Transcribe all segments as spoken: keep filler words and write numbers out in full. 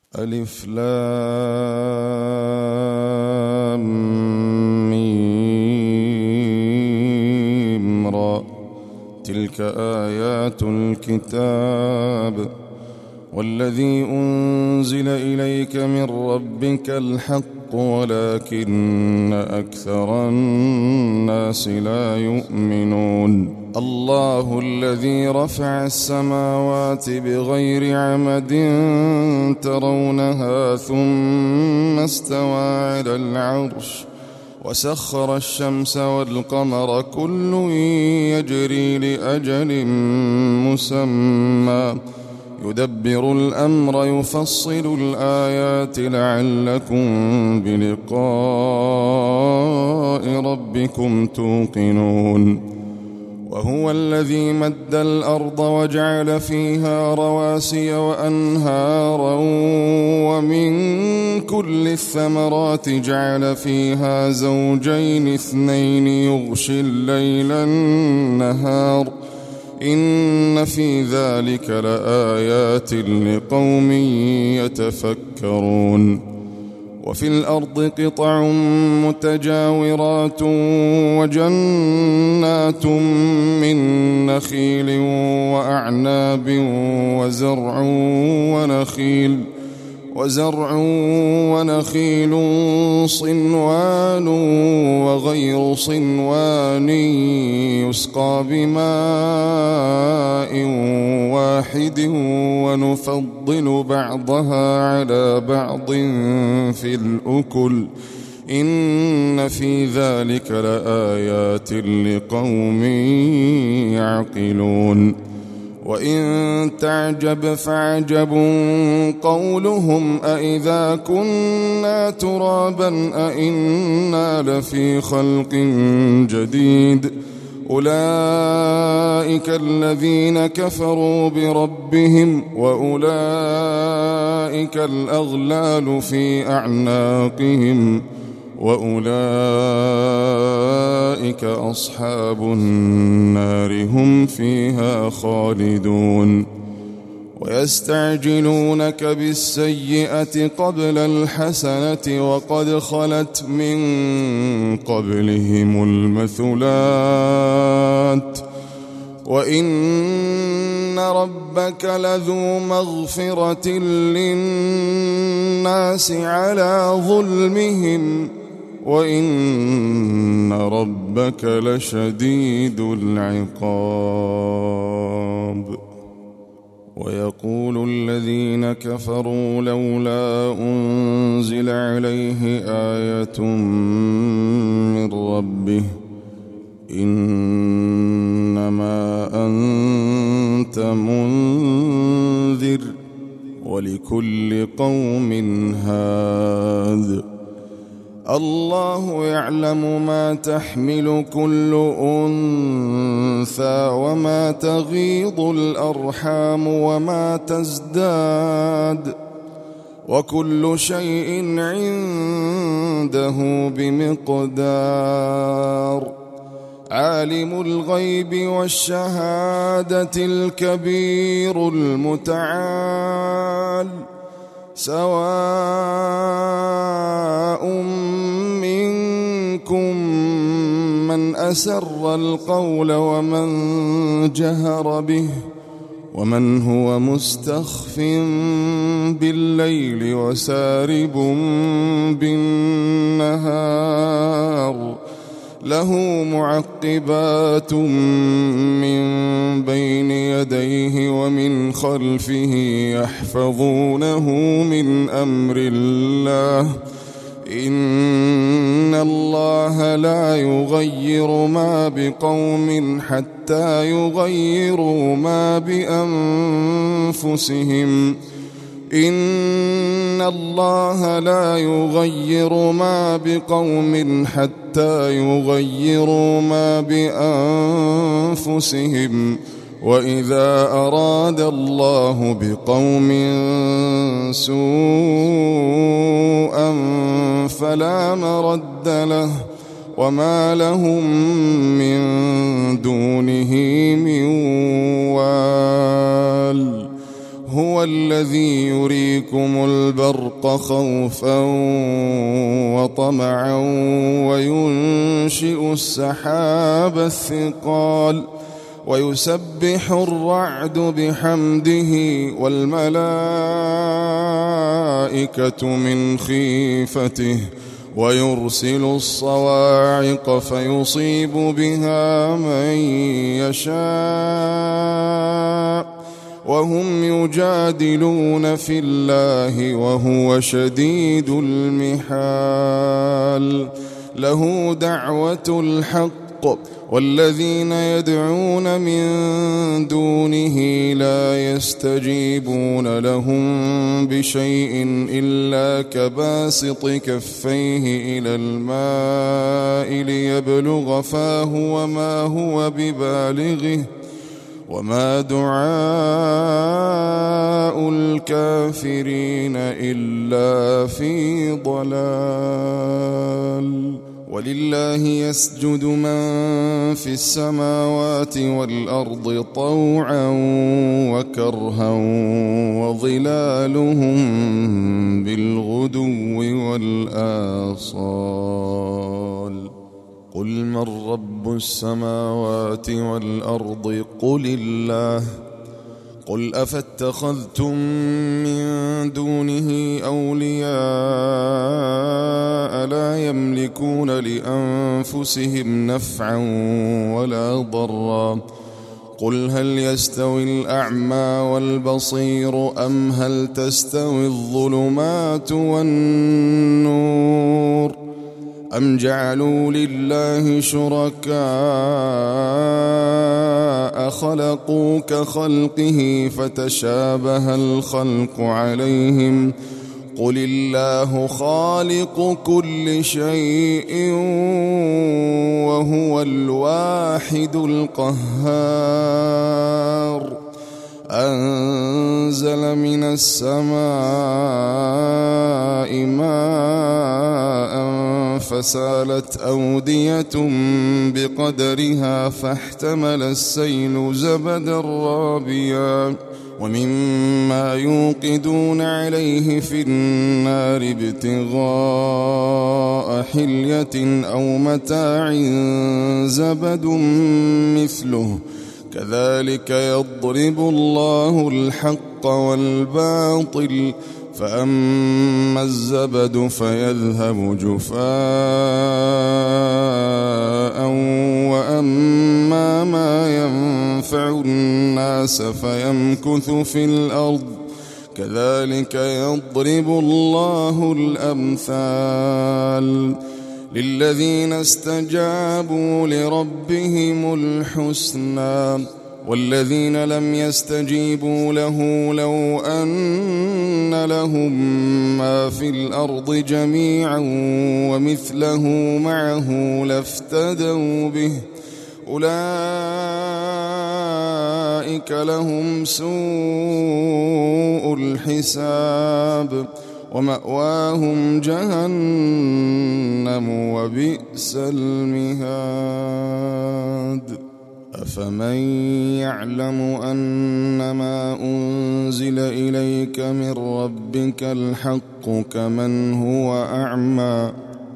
ألف لام ميم را. تلك آيات الكتاب والذي أنزل إليك من ربك الحق ولكن أكثر الناس لا يؤمنون. الله الذي رفع السماوات بغير عمد ترونها ثم استوى على العرش وسخر الشمس والقمر كل يجري لأجل مسمى يدبر الأمر يفصل الآيات لعلكم بلقاء ربكم توقنون. وهو الذي مد الأرض وجعل فيها رواسي وأنهارا ومن كل الثمرات جعل فيها زوجين اثنين يغشي الليل النهار إن في ذلك لآيات لقوم يتفكرون. وفي الأرض قطع متجاورات وجنات من نخيل وأعناب وزرع ونخيل وزرع ونخيل صنوان وغير صنوان يسقى بماء واحد ونفضل بعضها على بعض في الأكل إن في ذلك لآيات لقوم يعقلون. وإن تعجب فعجب قولهم أإذا كنا ترابا أإنا لفي خلق جديد أولئك الذين كفروا بربهم وأولئك الأغلال في أعناقهم وأولئك أصحاب النار هم فيها خالدون. ويستعجلونك بالسيئة قبل الحسنة وقد خلت من قبلهم المثلات وإن ربك لذو مغفرة للناس على ظلمهم وإن ربك لشديد العقاب. ويقول الذين كفروا لولا أنزل عليه آية من ربه إنما أنت منذر ولكل قوم هاد. الله يعلم ما تحمل كل أنثى وما تغيض الأرحام وما تزداد وكل شيء عنده بمقدار. عالم الغيب والشهادة الكبير المتعال سواء منكم من أسر القول ومن جهر به ومن هو مستخف بالليل وسارب بالنهار له معقبات من بين يديه ومن خلفه يحفظونه من أمر الله إن الله لا يغير ما بقوم حتى يغيروا ما بأنفسهم إن الله لا يغير ما بقوم حتى يغيروا ما بأنفسهم وإذا أراد الله بقوم سوءا فلا مرد له وما لهم من دونه من وال. هو وهو الذي يريكم البرق خوفا وطمعا وينشئ السحاب الثقال ويسبح الرعد بحمده والملائكة من خيفته ويرسل الصواعق فيصيب بها من يشاء وهم يجادلون في الله وهو شديد المحال له دعوة الحق والذين يدعون من دونه لا يستجيبون لهم بشيء إلا كباسط كفيه إلى الماء ليبلغ فاه وما هو ببالغه وما دعاء الكافرين إلا في ضلال ولله يسجد من في السماوات والأرض طوعا وكرها وظلالهم بالغدو والآصال قل من رب السماوات والأرض قل الله قل أفاتخذتم من دونه أولياء لا يملكون لأنفسهم نفعا ولا ضرا قل هل يستوي الأعمى والبصير أم هل تستوي الظلمات والنور أم جعلوا لله شركاء خلقوا كخلقه فتشابه الخلق عليهم قل الله خالق كل شيء وهو الواحد القهار أنزل من السماء ماء فسالت أودية بقدرها فاحتمل السيل زبدا رابيا ومما يوقدون عليه في النار ابتغاء حلية أو متاع زبد مثله كذلك يضرب الله الحق والباطل فأما الزبد فيذهب جفاء وأما ما ينفع الناس فيمكث في الأرض كذلك يضرب الله الأمثال للذين استجابوا لربهم الحسنى والذين لم يستجيبوا له لو أن لهم ما في الأرض جميعا ومثله معه لافتدوا به أولئك لهم سوء الحساب ومأواهم جهنم وبئس المهاد أفمن يعلم أنما أنزل إليك من ربك الحق كمن هو أعمى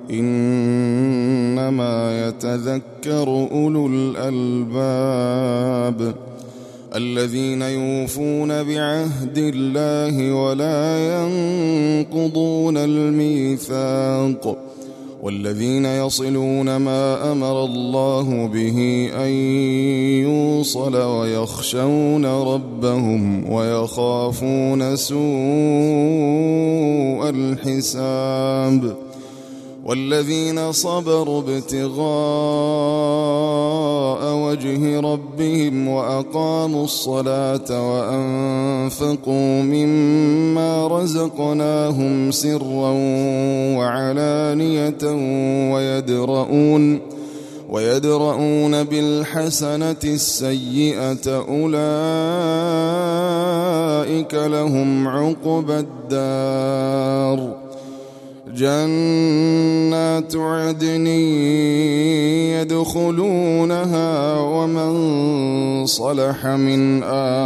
إنما يتذكر أولو الألباب الذين يوفون بعهد الله ولا ينقضون الميثاق والذين يصلون ما أمر الله به أن يوصل ويخشون ربهم ويخافون سوء الحساب والذين صبروا ابتغاء وجه ربهم وأقاموا الصلاة وأنفقوا مما رزقناهم سرا وعلانية ويدرؤون ويدرؤون بالحسنة السيئة أولئك لهم عقبى الدار جنات عدن يدخلونها ومن صلح من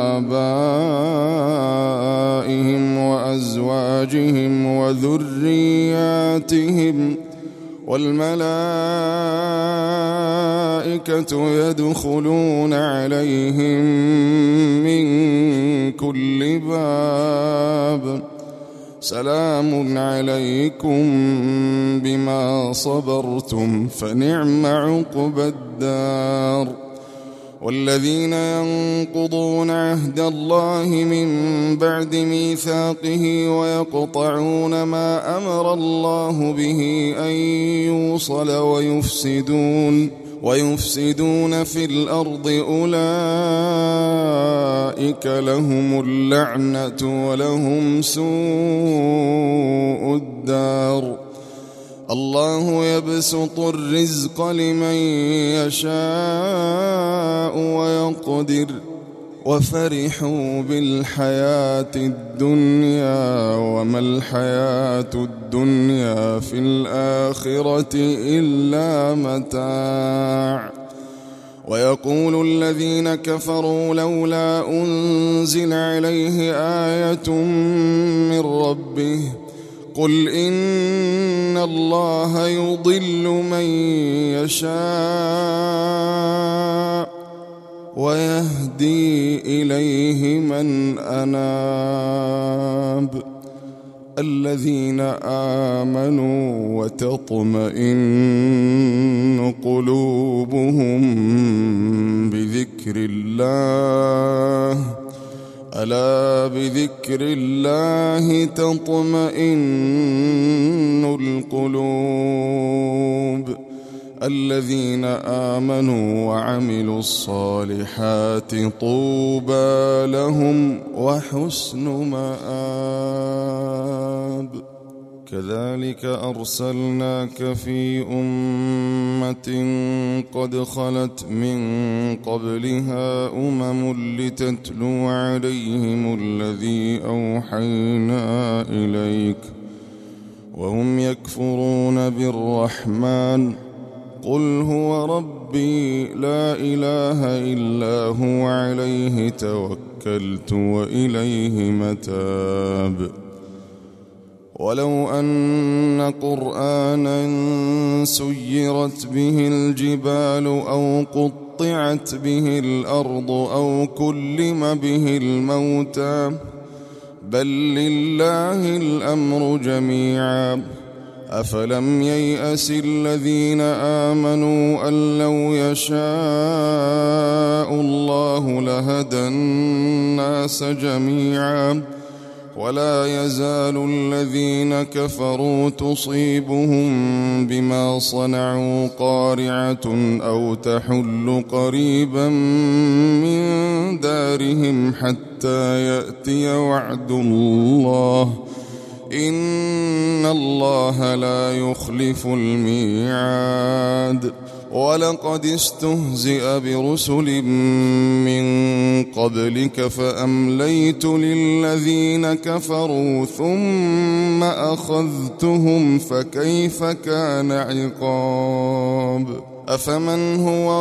آبائهم وأزواجهم وذرياتهم والملائكة يدخلون عليهم من كل باب سلام عليكم بما صبرتم فنعم عقبى الدار. والذين ينقضون عهد الله من بعد ميثاقه ويقطعون ما أمر الله به أن يوصل ويفسدون ويفسدون في الأرض أولئك لهم اللعنة ولهم سوء الدار. الله يبسط الرزق لمن يشاء ويقدر وفرحوا بالحياة الدنيا وما الحياة الدنيا في الآخرة إلا متاع. ويقول الذين كفروا لولا أنزل عليه آية من ربه قل إن الله يضل من يشاء ويهدي إليه من أناب. الذين آمنوا وتطمئن قلوبهم بذكر الله ألا بذكر الله تطمئن القلوب. الذين آمنوا وعملوا الصالحات طوبى لهم وحسن مآب. كذلك أرسلناك في أمة قد خلت من قبلها أمم لتتلو عليهم الذي أوحينا إليك وهم يكفرون بالرحمن قل هو ربي لا إله إلا هو عليه توكلت وإليه متاب. ولو أن قرآنا سيرت به الجبال أو قطعت به الأرض أو كلم به الموتى بل لله الأمر جميعا أفلم ييأس الذين آمنوا أن لو يشاء الله لهدى الناس جميعا ولا يزال الذين كفروا تصيبهم بما صنعوا قارعة أو تحل قريبا من دارهم حتى يأتي وعد الله إن الله لا يخلف الميعاد. ولقد استهزئ برسل من قبلك فأمليت للذين كفروا ثم أخذتهم فكيف كان عقاب. أفمن هو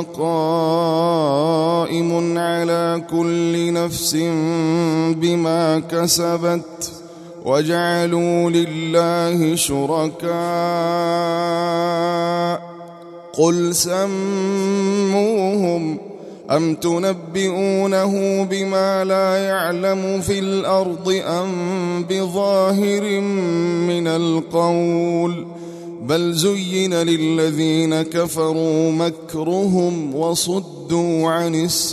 قائم على كل نفس بما كسبت وجعلوا لله شركاء قل سموهم أم تنبئونه بما لا يعلم في الأرض أم بظاهر من القول بل زين للذين كفروا مكرهم وصدوا عن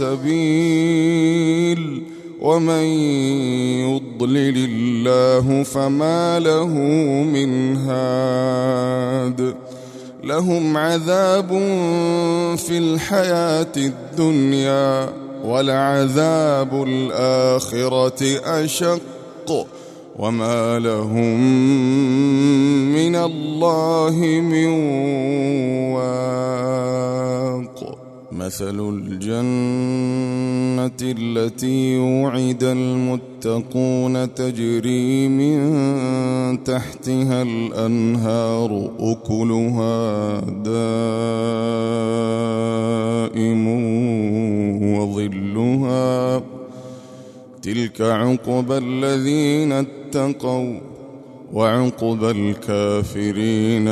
السبيل ومن يضلل الله فما له من هاد. لهم عذاب في الحياة الدنيا ولعذاب الآخرة أشق وما لهم من الله من واق. مثل الجنة التي وعد المتقون تجري من تحتها الأنهار أكلها دائم وظلها تلك عقبى الذين اتقوا وعقبى الكافرين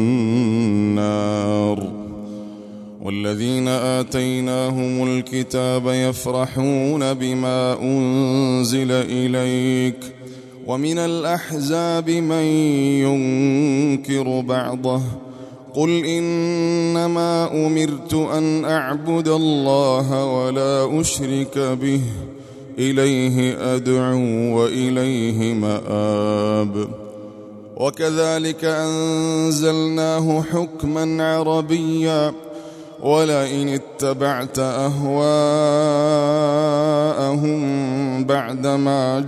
النار. والذين آتيناهم الكتاب يفرحون بما أنزل إليك ومن الأحزاب من ينكر بعضه قل إنما أمرت أن أعبد الله ولا أشرك به إليه أدعو وإليه مآب. وكذلك أنزلناه حكما عربيا ولئن اتبعت أهواءهم بعدما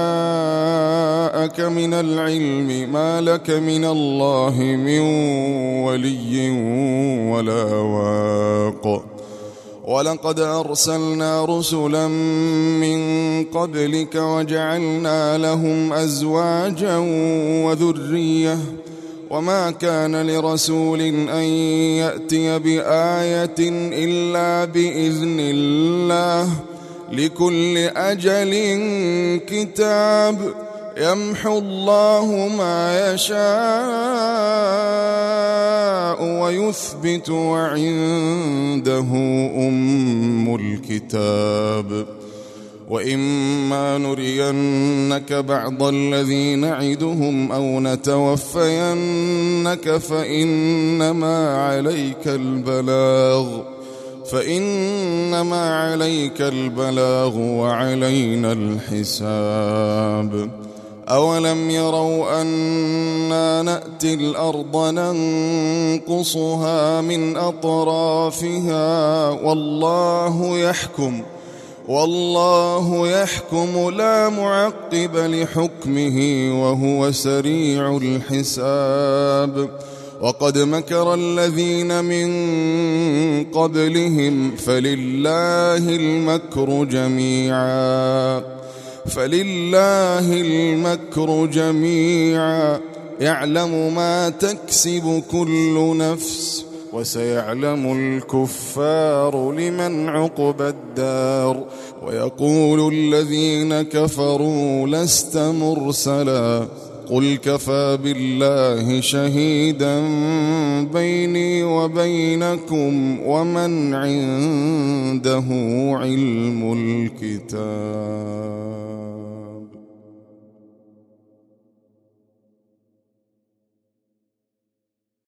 جاءك من العلم ما لك من الله من ولي ولا واق. ولقد أرسلنا رسلا من قبلك وجعلنا لهم أزواجا وذرية وما كان لرسول أن يأتي بآية إلا بإذن الله لكل أجل كتاب يمحو الله ما يشاء ويثبت وعنده أم الكتاب. وإما نرينك بعض الذي نعدهم أو نتوفينك فإنما عليك البلاغ فإنما عليك البلاغ وعلينا الحساب. أولم يروا أنا نأتي الأرض ننقصها من أطرافها والله يحكم والله يحكم لا معقب لحكمه وهو سريع الحساب. وقد مكر الذين من قبلهم فلله المكر جميعا فلله المكر جميعا يعلم ما تكسب كل نفس وسيعلم الكفار لمن عقبى الدار. ويقول الذين كفروا لست مرسلا قل كفى بالله شهيدا بيني وبينكم ومن عنده علم الكتاب.